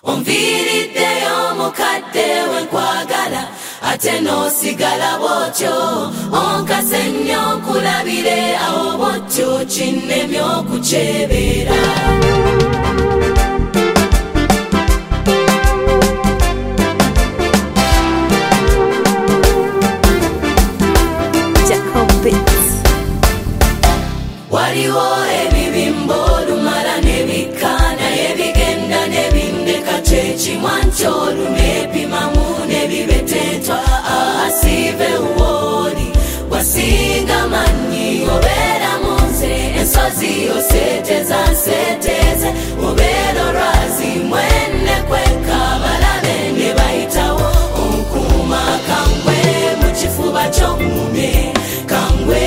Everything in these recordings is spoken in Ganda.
Onviriddeyo mukadde wenkwagala ate n'osigala bw'otyo onkase nnyo nkulabire awo bw'otyo kinnemye okukyebera. Waliwo ebibimba olumala nebikkaana ebigenda nebindeka kyekimwa nti oluneepimamu nebibetentwa asiive wooli wasinga manyi obeera mu nze ensozi oseeteza nseeteze obeera olwazi mwenne kweka balabe ne bayitawo onkuuma kangwe mu kifuba ky'okuume kangwe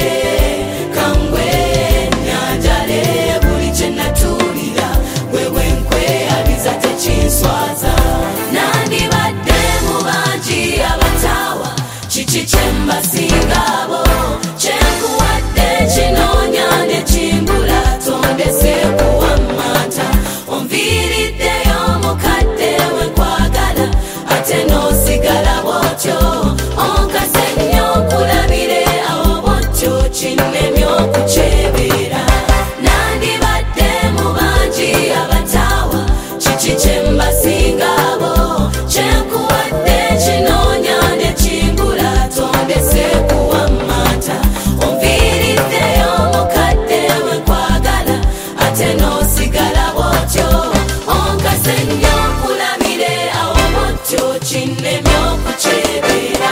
kinswaza nandibadde mu bangi abataawa kiki kyembasingabo kyenkuwadde kinoonya ne kimbula tondese kuwammanta onviiriddeyo mukadde wenkwagala ate n'osigala bw'otyo onkase nnyo nkulabire awo bw'otyo kinnemye okukyebera. Nandibadde mu bangi abataawa kiki kyembasingabo kyenkuwadde kinoonya ne kimbula tondese kuwammanta onviiriddeyo mukadde wenkwagala ate n'osigala bw'otyo onkase nnyo nkulabire awo bw'otyo kinnemye okukyebera.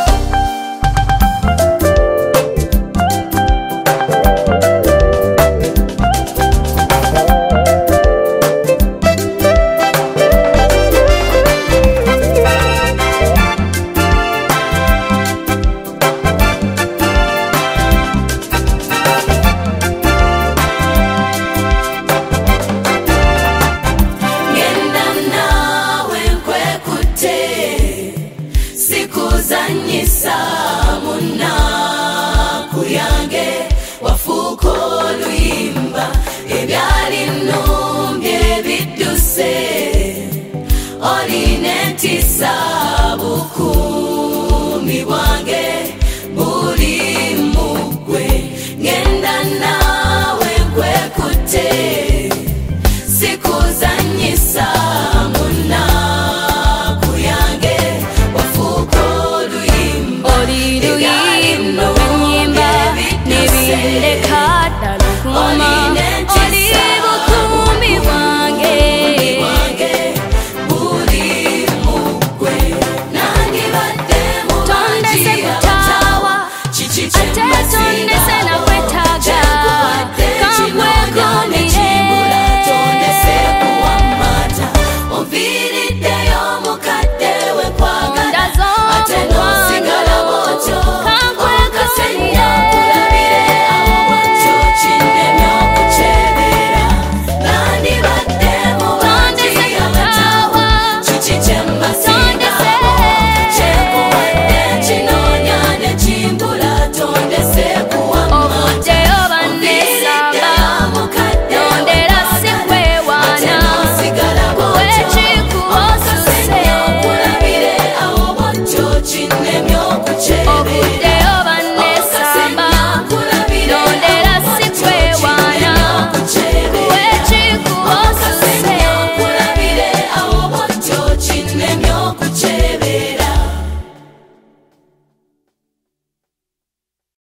Sikuzanyisa munaku yange wafuuka oluyimba ebyali nnumbye bidduse